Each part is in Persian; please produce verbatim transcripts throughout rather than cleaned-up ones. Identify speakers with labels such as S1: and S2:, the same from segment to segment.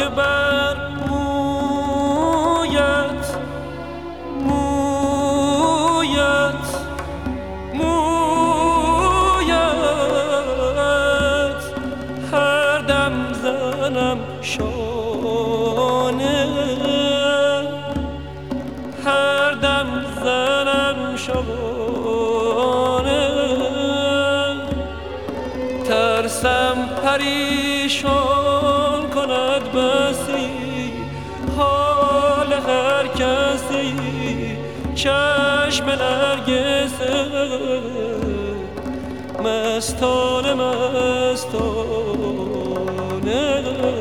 S1: که بر مویت مویت مویت هر دم زنم شانه، هر دم زنم شانه، ترسم پریشان کند بسی حال هر کسی چشم نرگسه مستانه مستانه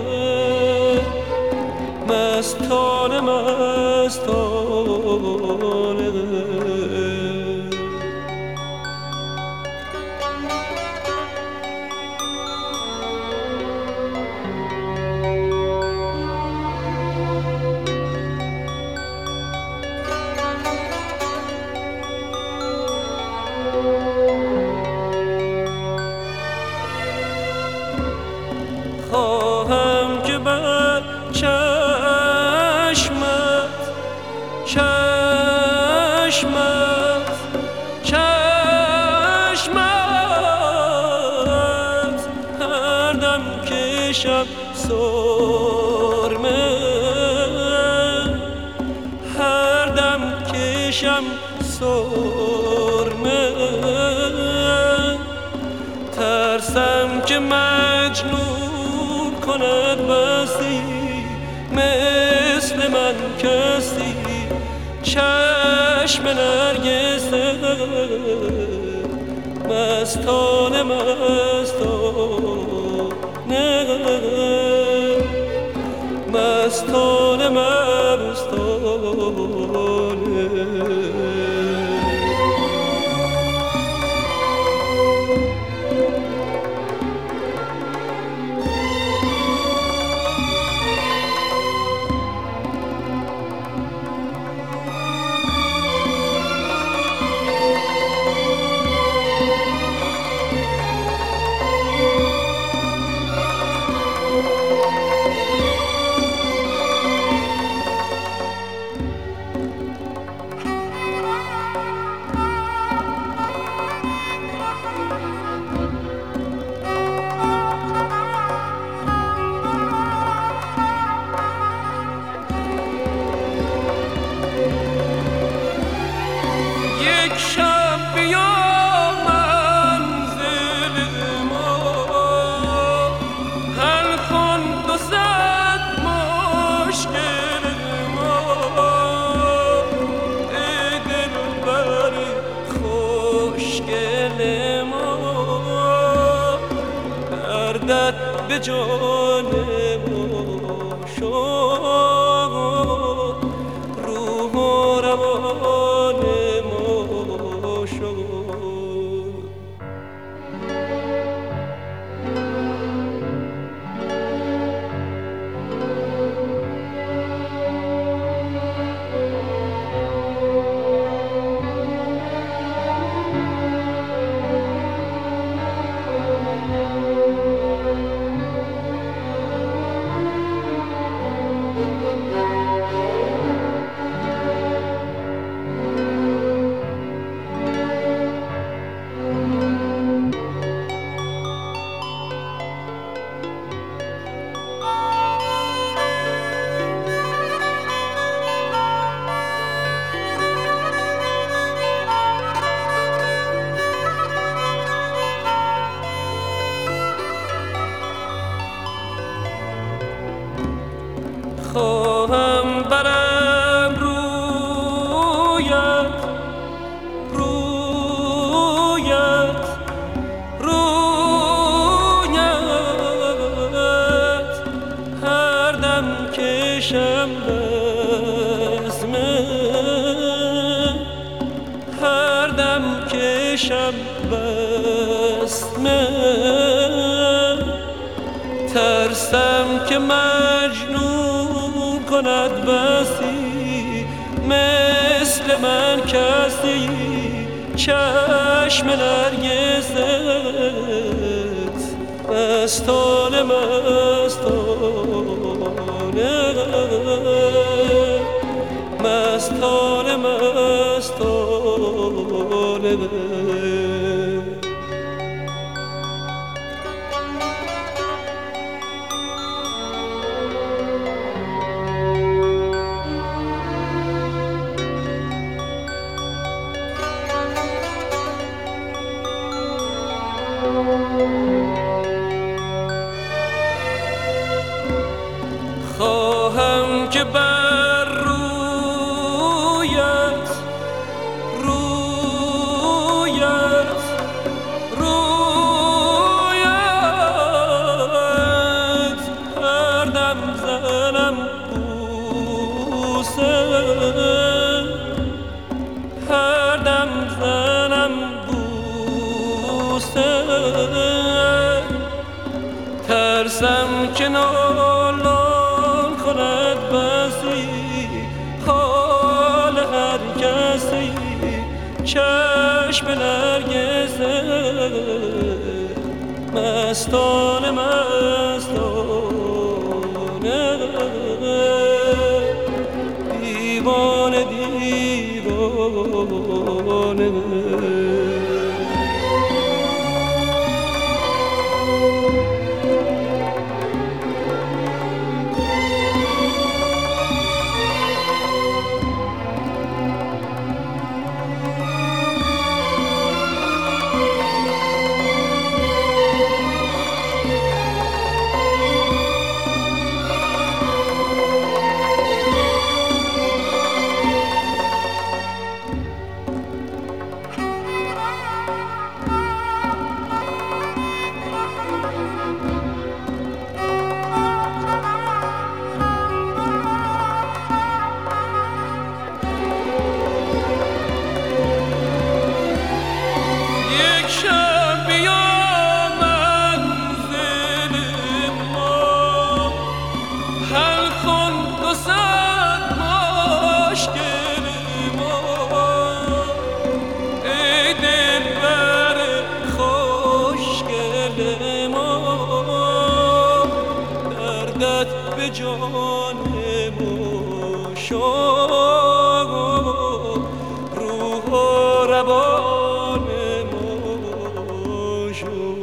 S1: مستانه مستانه خواهم که بر چشمت چشمت چشمت هر دم کشم سرمه، هر دم کشم سرمه، ترسم که مجنون کند بسی مثل من کسی چشم نرگسه مستانه مستانه مستانه مستانه شب بیا منزل ما حل کن دو صد مشکل ما ای دلبر خوشگل ما دردت به جان ما شد روح و روان خواهم برم رویت رویت رویت هر دم کشم بسمه، هر دم کشم بسمه، ترسم که مجنون کند بسی مثل من کسی چشم نرگست مستانه مستانه خواهم که بر رویت رویت رویت هر دم زنم بوسه، هر دم زنم بوسه، ترسم که نالان کند بسی حال هر کسی چشم نرگسه، مستانه مستانه دیوانه دیوانه. به جان ما شد، روح و روان ما شد.